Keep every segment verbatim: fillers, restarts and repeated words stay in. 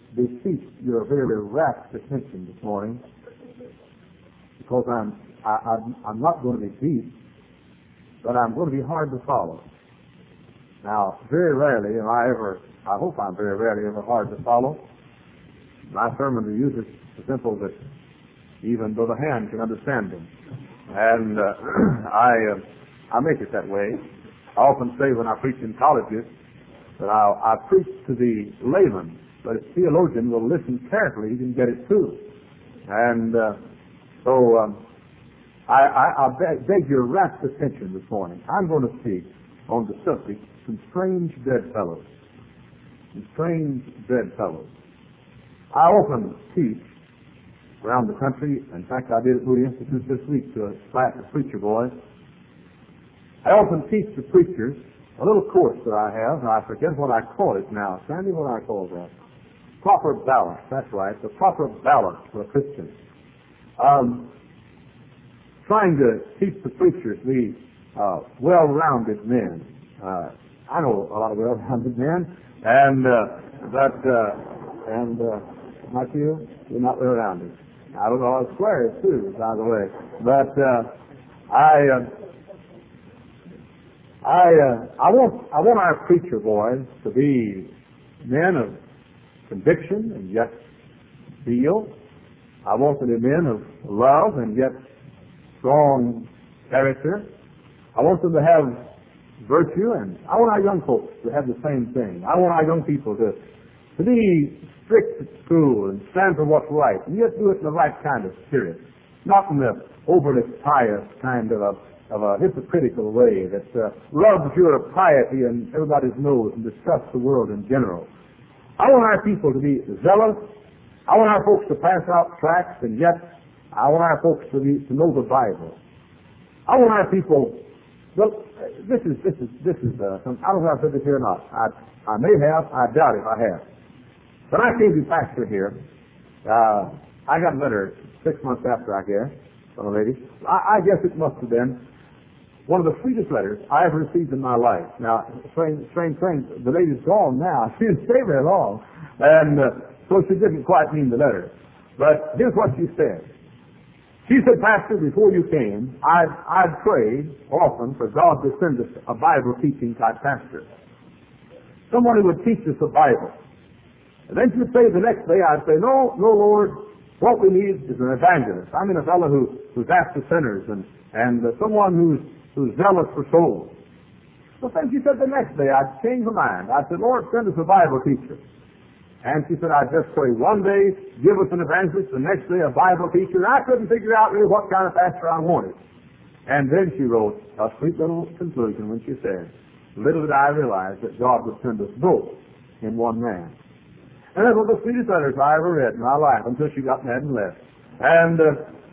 beseech your very rapt attention this morning, because I'm I, I'm, I'm not going to be deep, but I'm going to be hard to follow. Now, very rarely am I ever, I hope I'm very rarely ever hard to follow. My sermons are usually so simple that even though the hand can understand them. And uh, I uh, I make it that way. I often say when I preach in colleges that I, I preach to the layman, but a theologian will listen carefully, he can get it too. And uh, so um, I, I, I beg, beg your rapt attention this morning. I'm going to speak on the subject, some strange bedfellows. Some strange bedfellows. I often teach around the country. In fact, I did at Moody Institute this week to a class of preacher boys. I often teach the preachers a little course that I have, and I forget what I call it now. Sandy, what do I call that? Proper balance. That's right. The proper balance for a Christian. Um, trying to teach the preachers to be uh, well-rounded men. Uh, I know a lot of well-rounded men, and uh, that uh, and uh, not you. You're not well-rounded. I don't know. I swear it too, by the way. But uh, I, uh, I, uh, I want, I want our preacher boys to be men of conviction and yet zeal. I want them to be men of love and yet strong character. I want them to have virtue, and I want our young folks to have the same thing. I want our young people to, to be strict at school and stand for what's right, and yet do it in the right kind of spirit, not in the overly pious kind of a, of a hypocritical way that uh, loves your piety and everybody's nose and disgusts the world in general. I want our people to be zealous. I want our folks to pass out tracts, and yet I want our folks to, be, to know the Bible. I want our people. Well, this is this is this is. Uh, some, I don't know if I've said this here or not. I I may have. I doubt if I have. When I came to pastor here, uh, I got a letter six months after, I guess, from a lady. I, I guess it must have been one of the sweetest letters I ever received in my life. Now, strange, strange thing, the lady's gone now. She didn't stay very long, and uh, so she didn't quite mean the letter. But here's what she said. She said, Pastor, before you came, I'd, I'd prayed often for God to send us a Bible teaching type pastor. Someone who would teach us the Bible. And then she'd say the next day, I'd say, no, no, Lord, what we need is an evangelist. I mean a fellow who, who's after sinners and, and uh, someone who's, who's zealous for souls. But then she said the next day, I'd change my mind. I'd say, Lord, send us a Bible teacher. And she said, I'd just pray one day, give us an evangelist, the next day a Bible teacher. And I couldn't figure out really what kind of pastor I wanted. And then she wrote a sweet little conclusion when she said, little did I realize that God would send us both in one man. And that was the sweetest letters I ever read in my life until she got mad and left. And, uh,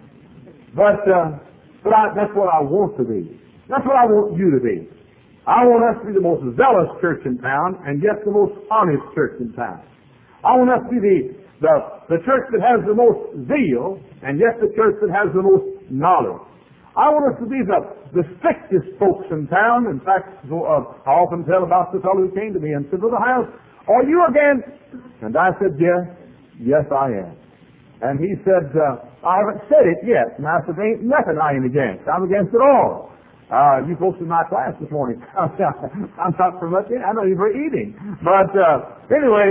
but, uh, but I, that's what I want to be. That's what I want you to be. I want us to be the most zealous church in town and yet the most honest church in town. I want us to be the, the, the church that has the most zeal and yet the church that has the most knowledge. I want us to be the, the strictest folks in town. In fact, uh, I often tell about the fellow who came to me and said, Brother Hiles, are you against? And I said, yes, yes I am. And he said, uh, I haven't said it yet. And I said, ain't nothing I ain't against. I'm against it all. Uh, you folks in my class this morning, I'm not promoting, I'm not even for eating. But uh, anyway,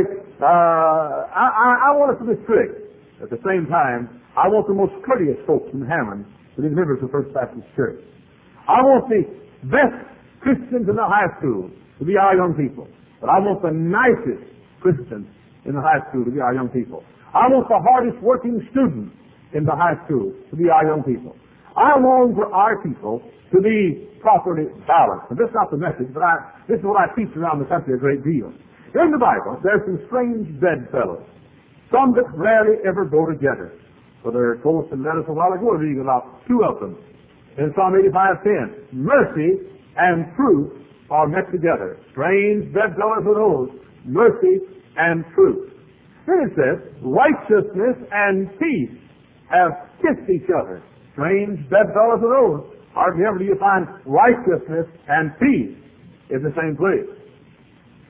uh, I, I, I want us to be strict. At the same time, I want the most courteous folks in Hammond to be members of First Baptist Church. I want the best Christians in the high school to be our young people. But I want the nicest Christians in the high school to be our young people. I want the hardest working students in the high school to be our young people. I long for our people to be properly balanced. And this is not the message, but I, this is what I teach around the country a great deal. In the Bible, there's some strange bedfellows. Some that rarely ever go together. So they're close and let us a while ago reading about two of them. In Psalm eighty-five ten, mercy and truth are met together. Strange bedfellows are those, mercy and truth. Then it says, righteousness and peace have kissed each other. Strange bedfellows are those. Hardly ever do you find righteousness and peace in the same place.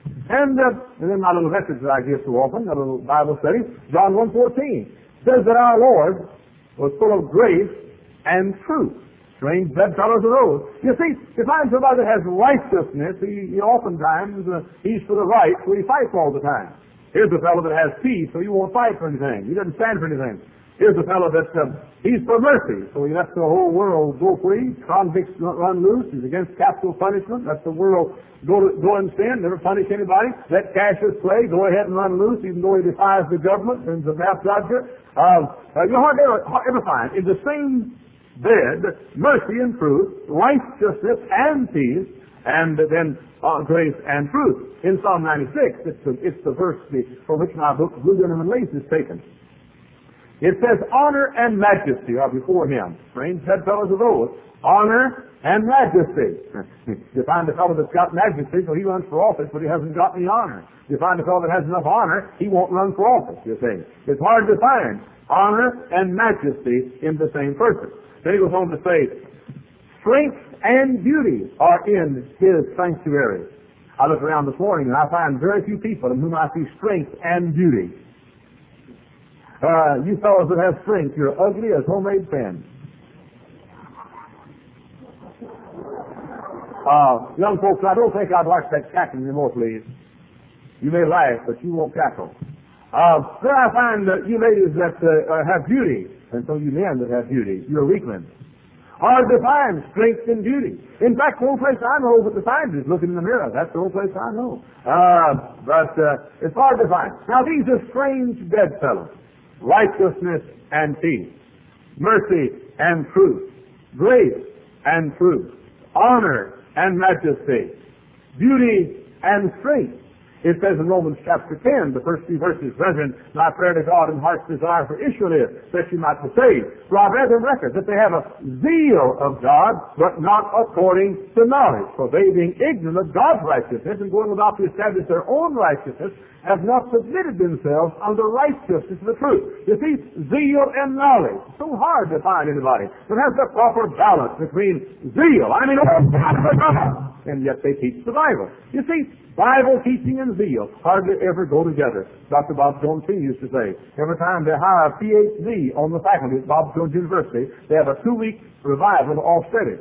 And, uh, and then my little message that I give so often, a little Bible study, John one fourteen, says that our Lord was full of grace and truth. Strange bedfellows are those. You see, you find somebody that has righteousness, he, he oftentimes, uh, he's for the right, so he fights all the time. Here's a fellow that has peace, so he won't fight for anything. He doesn't stand for anything. Here's a fellow that, uh, he's for mercy, so he lets the whole world go free. Convicts run loose. He's against capital punishment. Let the world go to, go and sin, never punish anybody. Let Cassius Clay go ahead and run loose, even though he defies the government and the mass judge. Um, uh, you hardly ever, ever find in the same bed mercy and truth, righteousness and peace, and then uh, grace and truth. In Psalm ninety-six, it's the, it's the verse from which my book, Blue Denim and Lace, is taken. It says, honor and majesty are before him. Strange bedfellows are those. Honor and majesty. You find a fellow that's got majesty, so he runs for office, but he hasn't got any honor. You find a fellow that has enough honor, he won't run for office, you see. It's hard to find honor and majesty in the same person. Then he goes on to say, strength and beauty are in his sanctuary. I look around this morning and I find very few people in whom I see strength and beauty. Uh, you fellows that have strength, you're ugly as homemade pens. Uh, young folks, I don't think I'd like that cackling anymore, please. You may laugh, but you won't cackle. Uh, then I find that you ladies that uh, have beauty, and so you men that have beauty, you're weaklings. Hard to find strength and beauty. In fact, the only place I know what to find is looking in the mirror. That's the only place I know. Uh, but uh, it's hard to find. Now, these are strange bedfellows. Righteousness and peace, mercy and truth, grace and truth, honor and majesty, beauty and strength. It says in Romans chapter ten, the first few verses, brethren, my prayer to God and heart's desire for Israel is that you might be saved. For I bear them record that they have a zeal of God, but not according to knowledge. For they, being ignorant of God's righteousness and going about to establish their own righteousness, have not submitted themselves under righteousness of the truth. You see, zeal and knowledge. It's so hard to find anybody that has the proper balance between zeal, I mean, oh, God, God, and yet they teach the Bible. You see, Bible teaching and zeal hardly ever go together. Doctor Bob Jones Senior used to say, every time they hire a P H D on the faculty at Bob Jones University, they have a two-week revival of study.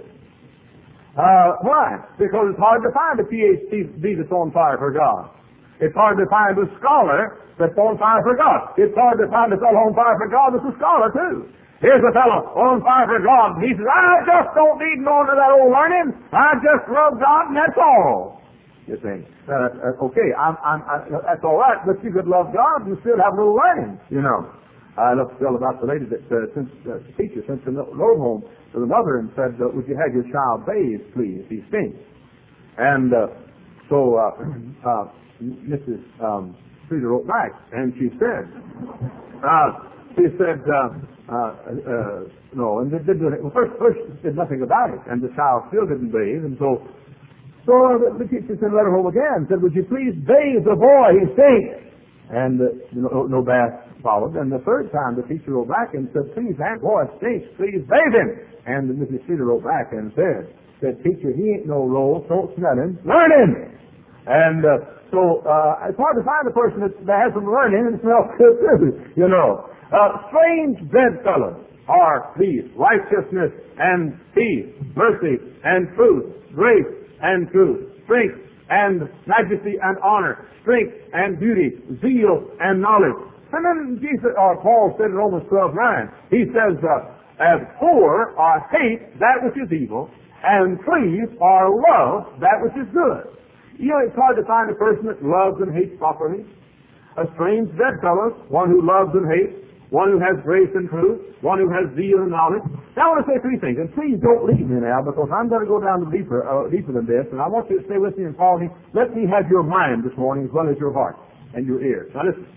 Uh, why? Because it's hard to find a P H D that's on fire for God. It's hard to find a scholar that's on fire for God. It's hard to find a fellow on fire for God that's a scholar, too. Here's a fellow on fire for God. He says, I just don't need none of that old learning. I just love God, and that's all. You see, uh, uh, okay, I'm, I'm, I, that's all right, but you could love God and still have a little learning, you know. I looked to tell about the lady that uh, sent, uh, the teacher sent the load home to the mother and said, uh, would you have your child bathed, please? He stinks. And uh, so uh, uh, Missus Um, Streeter wrote back, and she said, uh, she said, uh, uh, uh, no, and did, did, well, first, first did nothing about it, and the child still didn't bathe, and so So the teacher sent a letter home again, said, would you please bathe the boy, he stinks. And uh, no, no bath followed. And the third time the teacher wrote back and said, please, that boy stinks, please bathe him. And Missus Streeter wrote back and said, said, teacher, he ain't no roll, don't smell him, learn him. And uh, so uh, it's hard to find a person that, that has some learning and smells good too, you know. Uh, strange bedfellows are these: righteousness and peace, mercy and truth, grace and truth, strength and majesty and honor, strength and beauty, zeal and knowledge. And then Jesus, or Paul said in Romans twelve nine, he says, uh, abhor or hate that which is evil, and cleave or love that which is good. You know, it's hard to find a person that loves and hates properly. A strange bedfellow, one who loves and hates, one who has grace and truth, one who has zeal and knowledge. Now I want to say three things, and please don't leave me now, because I'm going to go down deeper, uh, deeper than this, and I want you to stay with me and follow me. Let me have your mind this morning as well as your heart and your ears. Now listen.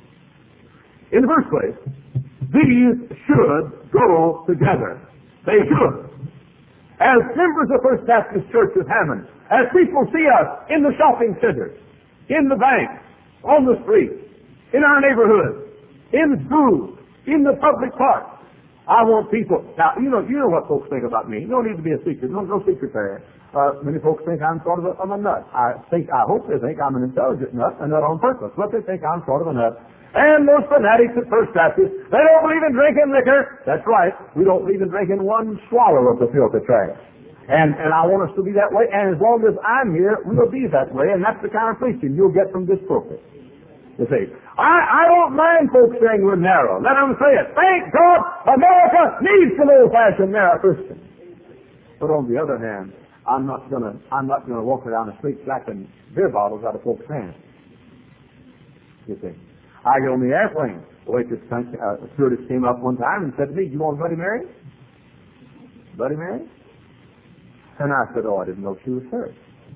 In the first place, these should go together. They should. As members of First Baptist Church of Hammond, as people see us in the shopping centers, in the banks, on the streets, in our neighborhoods, in schools, in the public parks, I want people. Now, you know, you know what folks think about me. No need to be a secret. No, no secret there. Uh, many folks think I'm sort of a, I'm a nut. I think, I hope they think I'm an intelligent nut, a nut on purpose, but they think I'm sort of a nut. And most fanatics at First Baptist, they don't believe in drinking liquor. That's right. We don't believe in drinking one swallow of the filthy trash. And, and I want us to be that way, and as long as I'm here, we'll be that way, and that's the kind of preaching you'll get from this pulpit. You see, I, I don't mind folks saying we're narrow. Let them say it. Thank God America needs some old-fashioned narrow Christians. But on the other hand, I'm not gonna, I'm not gonna walk around the street slapping beer bottles out of folks' hands. You see, I get on the airplane. The waitress, uh, stewardess came up one time and said to me, "You want Bloody Mary?" Bloody Mary? And I said, "Oh, I didn't know she was hers."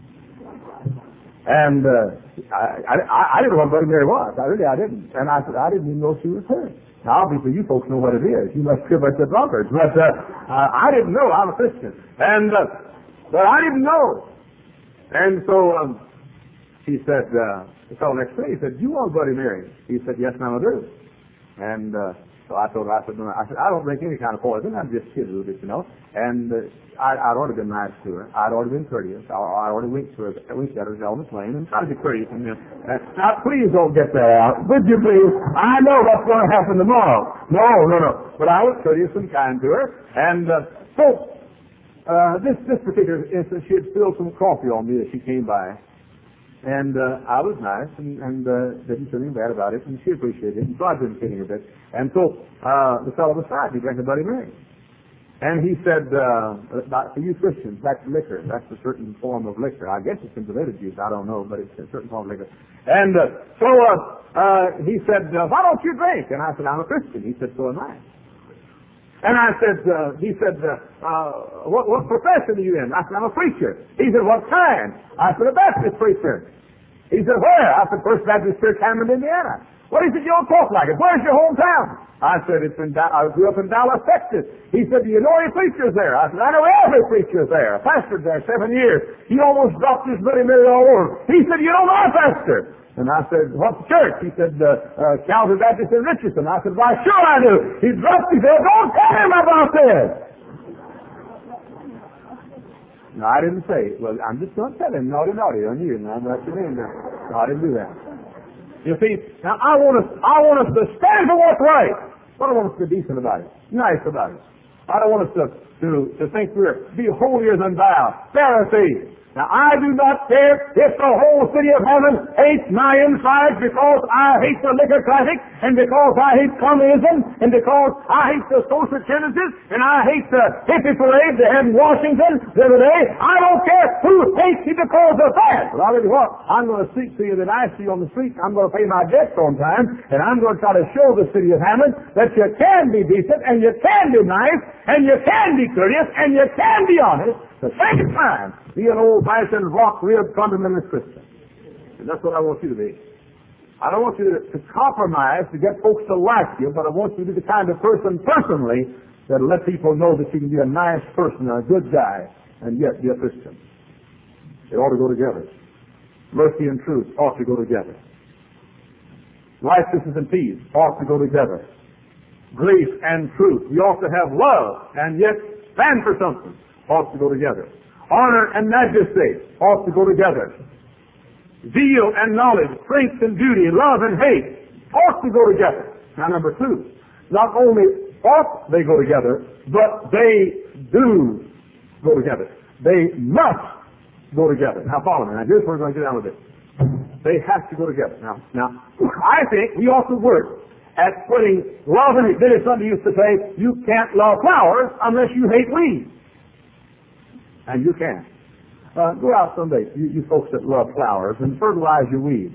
And uh, I, I, I didn't know what Bloody Mary was. I really, I didn't. And I said, "I didn't even know she was hers." Now, obviously, you folks know what it is. You must give us the drunkards. But uh, uh, I didn't know. I'm a Christian. And, uh, but I didn't know. And so um, he said, uh, the fellow next to me, he said, "You want Bloody Mary?" He said, "Yes, ma'am, I do." And uh, so I told her, I said, no, I said, "I don't drink any kind of poison. I'm just kidding a little bit, you know." And uh, I, I'd already been nice to her. I'd already been courteous. I, I already winked to her, winked at her as Elvis Lane, and tried to be courteous. And, uh, now, please don't get that out. Would you please? I know what's going to happen tomorrow. No, no, no. But I was courteous and kind to her. And uh, so uh, this, this particular instance, she had spilled some coffee on me as she came by. And uh, I was nice and, and uh, didn't say anything bad about it, and she appreciated it, and so I've been kidding her a bit. And so uh, the fellow beside me drank a Bloody Mary. And he said, uh, for you Christians, that's liquor. That's a certain form of liquor. I guess it's converted juice. I don't know, but it's a certain form of liquor. And uh, so uh, uh, he said, uh, "Why don't you drink?" And I said, "I'm a Christian." He said, "So am I." And I said, uh, he said, uh, uh, what, what profession are you in? I said, "I'm a preacher." He said, "What kind?" I said, "A Baptist preacher." He said, "Where?" I said, "First Baptist Church, Hammond, Indiana." "Well," he said, "you don't talk like it. Where's your hometown?" I said, "It's in da- I grew up in Dallas, Texas." He said, "Do you know any preachers there?" I said, "I know every preacher there. I pastored there seven years. He almost dropped his Bloody Mary all over." He said, "You know my pastor?" And I said, "What church?" He said, uh, uh, Calvary Baptist in Richardson. I said, "Why, sure I do." He dropped. He said, "Don't tell him about this." No, I didn't say it. Well, I'm just going to tell him, naughty, naughty on you. Now, that's your name. No, I didn't do that. You see, now I want us, I want us to stand for what's right. I don't want us to be decent about it, nice about it. I don't want us to, to, to think we're, be holier than thou, Pharisees. Now, I do not care if the whole city of heaven hates my insides because I hate the liquor traffic, and because I hate communism, and because I hate the social tendencies, and I hate the hippie parade they had in Washington the other day. I don't care who hates you because of that. But I'll tell you what, I'm going to speak to you that I see on the street. I'm going to pay my debts on time, and I'm going to try to show the city of Hammond that you can be decent, and you can be nice, and you can be courteous, and you can be honest. At the same time, be an old-fashioned rock-ribbed fundamentalist Christian. And that's what I want you to be. I don't want you to, to compromise to get folks to like you, but I want you to be the kind of person personally that'll let people know that you can be a nice person and a good guy and yet be a Christian. They ought to go together. Mercy and truth ought to go together. Righteousness and peace ought to go together. Grace and truth. We ought to have love and yet stand for something. Ought to go together. Honor and majesty ought to go together. Zeal and knowledge, strength and beauty, love and hate ought to go together. Now, number two, not only ought they go together, but they do go together. They must go together. Now, follow me. Now, here's where we're going to get down with this. They have to go together. Now, now, I think we ought to work at putting love and hate. There is somebody used to say, you can't love flowers unless you hate weeds. And you can. Uh, go out someday, you, you folks that love flowers, and fertilize your weeds.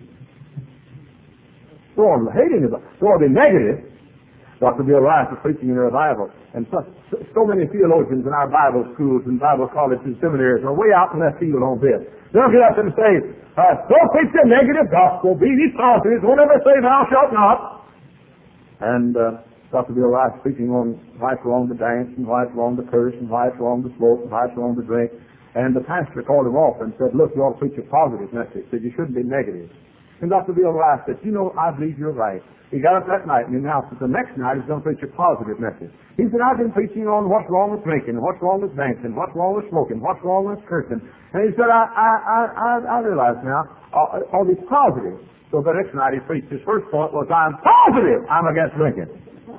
Go on, hating is go on, be negative. Doctor Bill Rice is preaching in a revival, and so, so many theologians in our Bible schools and Bible colleges and seminaries are way out in left field on this. They'll get up and say, uh, "Don't preach a negative gospel. Be these sausages. Don't ever say thou shalt not." And uh, Doctor Bill Rice speaking on why it's wrong to dance, and why it's wrong to curse, and why it's wrong to smoke, and why it's wrong to drink. And the pastor called him off and said, "Look, you ought to preach a positive message." He said, "You shouldn't be negative." And Doctor Bill Rice said, you know, I believe you're right. He got up that night and announced that the next night he's going to preach a positive message. He said, I've been preaching on what's wrong with drinking, what's wrong with dancing, what's wrong with smoking, what's wrong with cursing. And he said, I, I, I, I, I realize now, all, all these positives. So the next night he preached. His first point was, I'm positive I'm against drinking.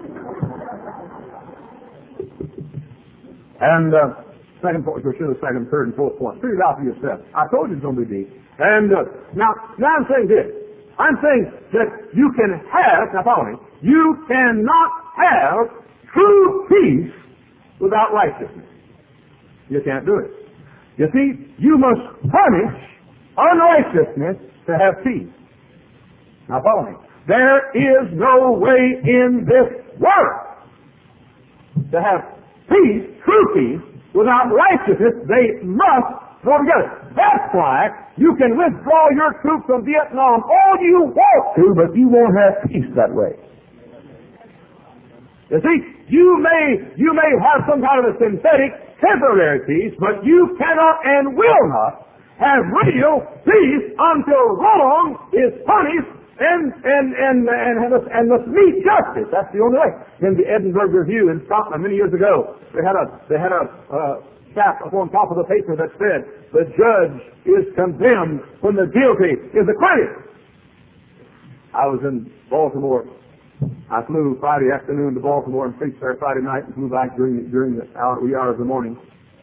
And uh, second point, we're sure the second, third, and fourth point. Figure it out for yourself. I told you it's going to be deep. And uh, now, now I'm saying this. I'm saying that you can have, now follow me, you cannot have true peace without righteousness. You can't do it. You see, you must punish unrighteousness to have peace. Now follow me. There is no way in this world to have peace, true peace, without righteousness. They must go together. That's why you can withdraw your troops from Vietnam all you want to, but you won't have peace that way. You see, you may you may have some kind of a synthetic, temporary peace, but you cannot and will not have real peace until wrong is punished and and and and, and, must, and must meet justice. That's the only way. In the Edinburgh Review in Scotland many years ago, they had a they had a uh, cap up on top of the paper that said, the judge is condemned when the guilty is acquitted. I was in Baltimore. I flew Friday afternoon to Baltimore and preached there Friday night and flew back during, during the hour, wee hours of the morning.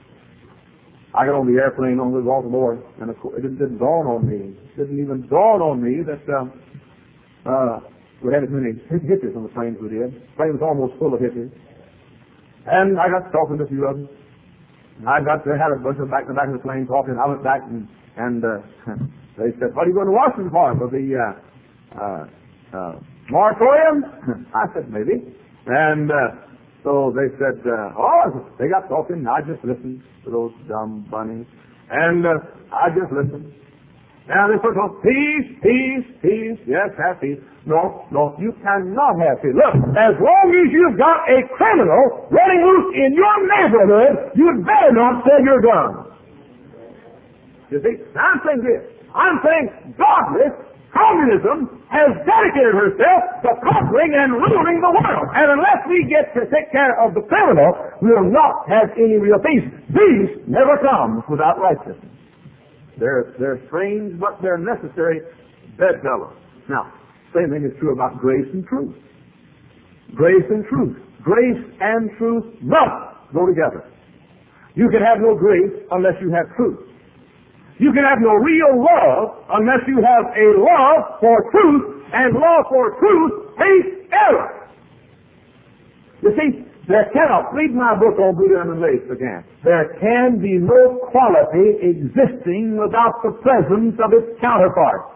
I got on the airplane on to Baltimore, and of course, it didn't, didn't dawn on me. It didn't even dawn on me that uh, uh, we had as many hitches on the planes we did. The plane was almost full of hitches. And I got talking to a few of them. I got there, had a bunch of them back in the back of the plane talking. I went back and, and uh, they said, what are you going to Washington for? For the uh, uh, uh, moratorium? I said, maybe. And uh, so they said, uh, oh, they got talking. I just listened to those dumb bunnies. And uh, I just listened. Now they first talk, peace, peace, peace. Yes, have peace. No, no, you cannot have peace. Look, as long as you've got a criminal running loose in your neighborhood, you'd better not sell your guns. You see, now I'm saying this. I'm saying godless communism has dedicated herself to conquering and ruling the world. And unless we get to take care of the criminal, we will not have any real peace. Peace never comes without righteousness. They're, they're strange, but they're necessary bedfellows. Now, same thing is true about grace and truth. Grace and truth. Grace and truth must go together. You can have no grace unless you have truth. You can have no real love unless you have a love for truth, and love for truth hates error. You see, there cannot, read my book on Buddha and race again. There can be no quality existing without the presence of its counterpart.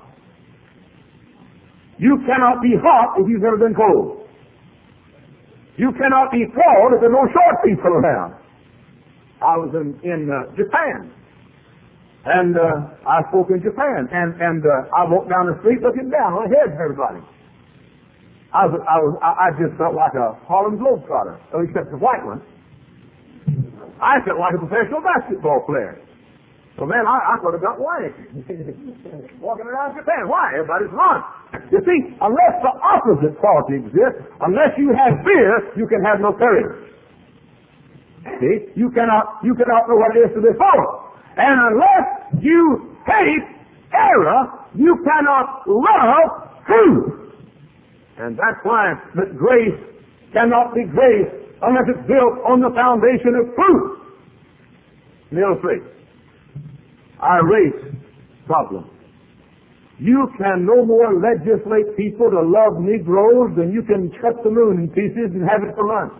You cannot be hot if you've never been cold. You cannot be tall if there are no short people around. I was in, in uh, Japan, and uh, I spoke in Japan, and, and uh, I walked down the street looking down on the heads of everybody. I was, I was, I just felt like a Harlem Globetrotter, except the white one. I felt like a professional basketball player. So man, I, I could have got white. Walking around Japan. Why? Everybody's wrong. You see, unless the opposite quality exists, unless you have fear, you can have no courage. See? You cannot, you cannot know what it is to be false. And unless you hate error, you cannot love truth. And that's why that grace cannot be grace unless it's built on the foundation of truth. Let me illustrate. Our race problem. You can no more legislate people to love Negroes than you can cut the moon in pieces and have it for lunch.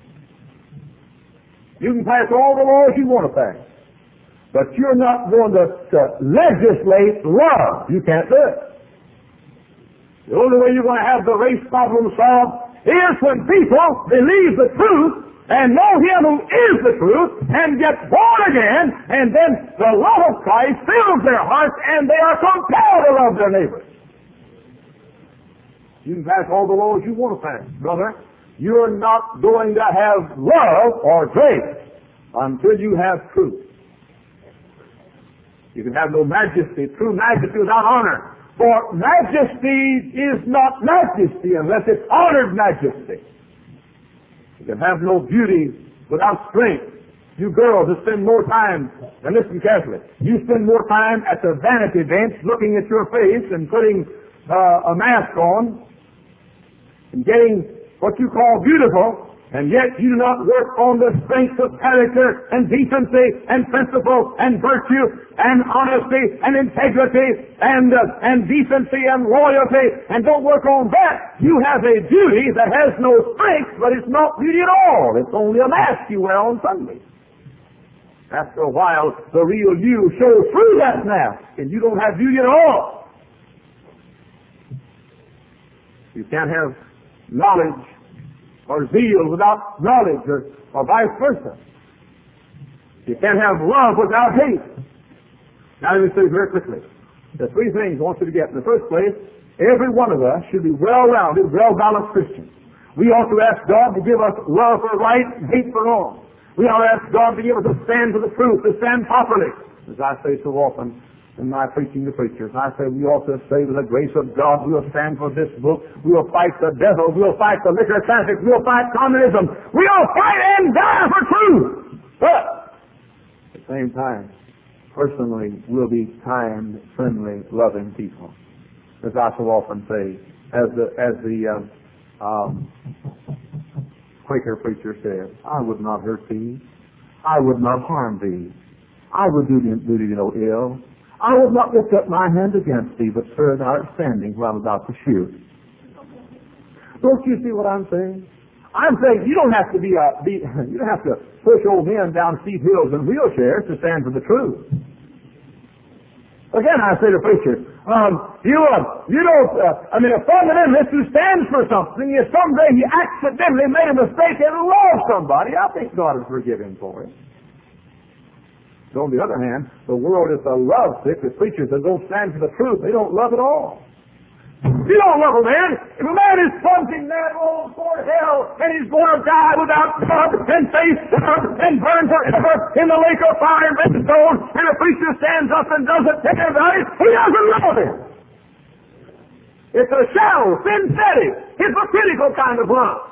You can pass all the laws you want to pass, but you're not going to, to legislate love. You can't do it. The only way you're going to have the race problem solved is when people believe the truth and know Him who is the truth and get born again, and then the love of Christ fills their hearts and they are compelled to love their neighbors. You can pass all the laws you want to pass, brother. You're not going to have love or grace until you have truth. You can have no majesty, true majesty without honor. For majesty is not majesty unless it's honored majesty. You can have no beauty without strength. You girls who spend more time, and listen carefully, you spend more time at the vanity bench looking at your face and putting uh, a mask on and getting what you call beautiful, and yet you do not work on the strength of character and decency and principle and virtue and honesty and integrity and uh, and decency and loyalty, and don't work on that. You have a beauty that has no strength, but it's not beauty at all. It's only a mask you wear on Sunday. After a while, the real you shows through that mask, and you don't have beauty at all. You can't have knowledge or zeal without knowledge, or, or vice versa. You can't have love without hate. Now let me say very quickly. There are three things I want you to get. In the first place, every one of us should be well-rounded, well-balanced Christians. We ought to ask God to give us love for right and hate for wrong. We ought to ask God to give us a stand for the truth, to stand properly. As I say so often in my preaching to preachers, I say we ought to say, with the grace of God, we'll stand for this book. We'll fight the devil. We'll fight the liquor traffic. We'll fight communism. We'll fight and die for truth. But at the same time, personally, we'll be kind, friendly, loving people. As I so often say, as the as the um, um, Quaker preacher said, I would not hurt thee. I would not harm thee. I would do thee, do thee no ill. I would not lift up my hand against thee, but sir, thou art standing while I'm about to shoot. Don't you see what I'm saying? I'm saying you don't have to be a, be, you don't have to push old men down steep hills in wheelchairs to stand for the truth. Again, I say to preachers, um, you, uh, you don't, uh, I mean, a fundamentalist who stands for something, if someday he accidentally made a mistake and lost somebody, I think God will forgive him for it. So on the other hand, the world is so love sick that preachers that don't stand for the truth, they don't love at all. You don't love a man. If a man is plunging that old toward hell and he's going to die without blood and face down and burn forever in the lake of fire and brimstone, and a preacher stands up and doesn't take advantage, he doesn't love him. It's a shallow, synthetic, hypocritical kind of love.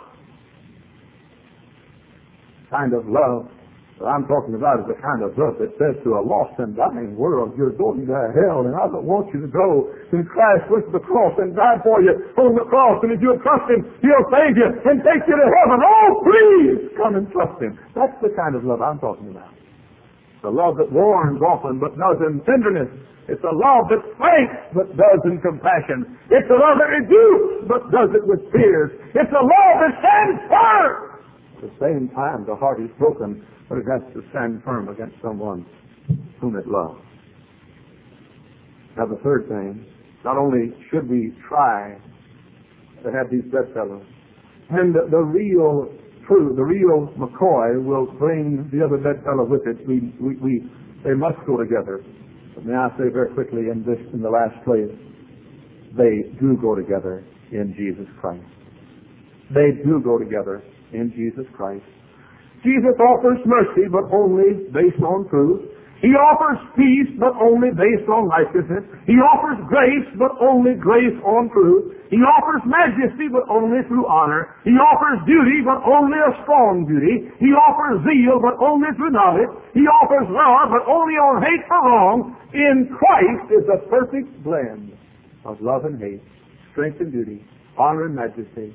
Kind of love what I'm talking about is the kind of love that says to a lost and dying world, you're going to hell, and I don't want you to go. And Christ went to the cross and died for you on the cross, and if you'll trust Him, He'll save you and take you to heaven. Oh, please come and trust Him. That's the kind of love I'm talking about. The love that warns often but does in tenderness. It's a love that franks but does in compassion. It's a love that rebukes but does it with tears. It's a love that stands firm. At the same time, the heart is broken, but it has to stand firm against someone whom it loves. Now the third thing, not only should we try to have these bedfellows, and the, the real true, the real McCoy will bring the other bedfellow with it. We, we, we, they must go together. But may I say very quickly in this, in the last place, they do go together in Jesus Christ. They do go together in Jesus Christ. Jesus offers mercy, but only based on truth. He offers peace, but only based on righteousness. He offers grace, but only grace on truth. He offers majesty, but only through honor. He offers beauty, but only a strong beauty. He offers zeal, but only through knowledge. He offers love, but only on hate for wrong. In Christ is a perfect blend of love and hate, strength and beauty, honor and majesty,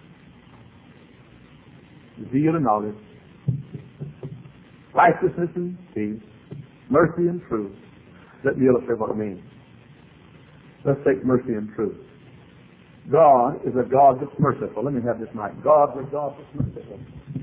zeal and knowledge, righteousness and peace, mercy and truth. Let me illustrate what it means. Let's take mercy and truth. God is a God that's merciful. Let me have this mic. God is a God that's merciful.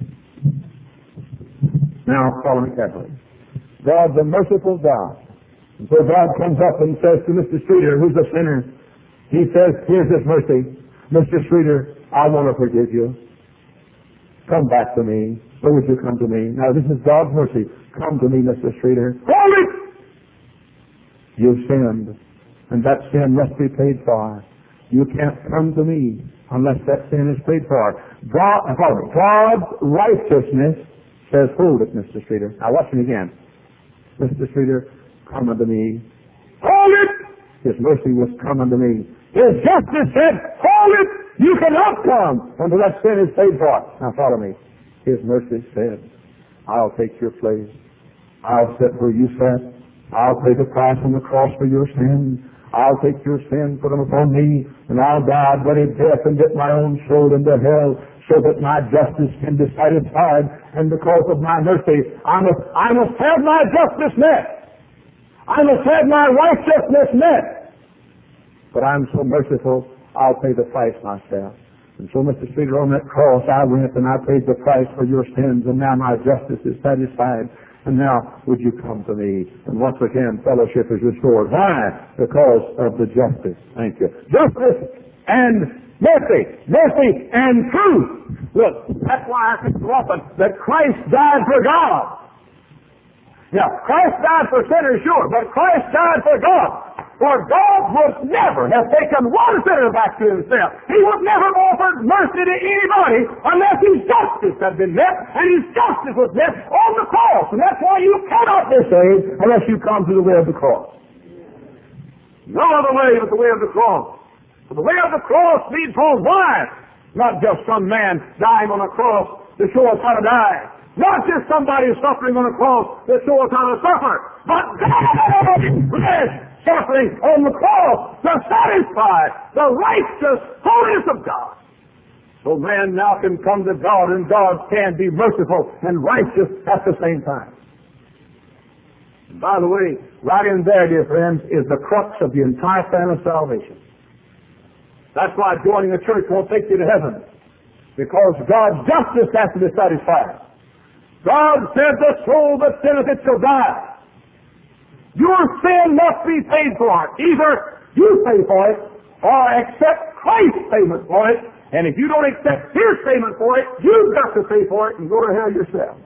Now, follow me carefully. God's a merciful God. And so God comes up and says to Mister Streeter, who's a sinner, He says, here's this mercy. Mister Streeter, I want to forgive you. Come back to me. Or would you come to me? Now, this is God's mercy. Come to me, Mister Streeter. Hold it! You've sinned, and that sin must be paid for. You can't come to me unless that sin is paid for. God, God's righteousness says, hold it, Mister Streeter. Now, watch me again. Mister Streeter, come unto me. Hold it! His mercy was come unto me. His justice said, hold it, you cannot come until that sin is paid for. Now follow me. His mercy said, I'll take your place. I'll sit where you sat. I'll pay the price on the cross for your sins. I'll take your sin, put them upon me, and I'll die a bloody death and get my own soul into hell, so that my justice can be satisfied. And because of my mercy, I must, I must have my justice met. I must have my righteousness met. But I'm so merciful, I'll pay the price myself. And so, Mister Streeter, on that cross I went and I paid the price for your sins, and now my justice is satisfied. And now, would you come to me? And once again, fellowship is restored. Why? Because of the justice. Thank you. Justice and mercy. Mercy and truth. Look, that's why I think so often that Christ died for God. Now, Christ died for sinners, sure, but Christ died for God. For God would never have taken one sinner back to himself. He would never have offered mercy to anybody unless his justice had been met, and his justice was met on the cross. And that's why you cannot be saved unless you come to the way of the cross. No other way but the way of the cross. For the way of the cross leads home. Why? Not just some man dying on a cross to show us how to die. Not just somebody suffering on a cross to show us how to suffer. But God in flesh suffering on the cross to satisfy the righteous holiness of God. So man now can come to God, and God can be merciful and righteous at the same time. And by the way, right in there, dear friends, is the crux of the entire plan of salvation. That's why joining a church won't take you to heaven, because God's justice has to be satisfied. God said, the soul that sinneth it shall die. Your sin must be paid for. Either you pay for it or accept Christ's payment for it. And if you don't accept his payment for it, you've got to pay for it and go to hell yourself.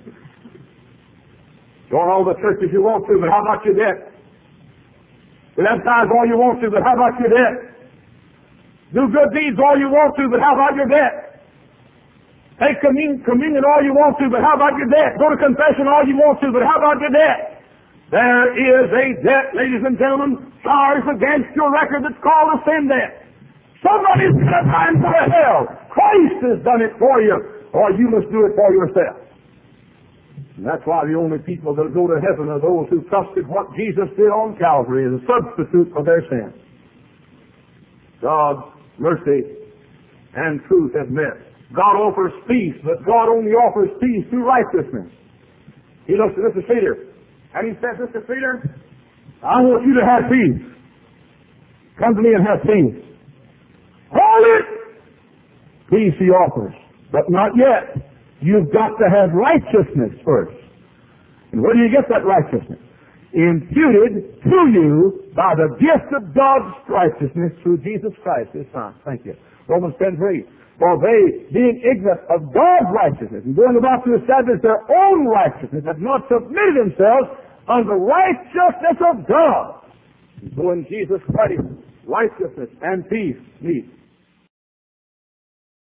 Join all the churches you want to, but how about your debt? Baptize all you want to, but how about your debt? Do good deeds all you want to, but how about your debt? Take communion, communion all you want to, but how about your debt? Go to confession all you want to, but how about your debt? There is a debt, ladies and gentlemen, charged against your record that's called a sin debt. Somebody's got to find for hell. Christ has done it for you, or you must do it for yourself. And that's why the only people that go to heaven are those who trusted what Jesus did on Calvary as a substitute for their sins. God's mercy and truth have met. God offers peace, but God only offers peace through righteousness. He looks at Mister Streeter, and he says, Mister Streeter, I want you to have peace. Come to me and have peace. Hold it! Peace he offers, but not yet. You've got to have righteousness first. And where do you get that righteousness? Imputed to you by the gift of God's righteousness through Jesus Christ, his Son. Thank you. Romans ten three. For they, being ignorant of God's righteousness and going about to establish their own righteousness, have not submitted themselves unto the righteousness of God. And so in Jesus Christ, righteousness and peace meet.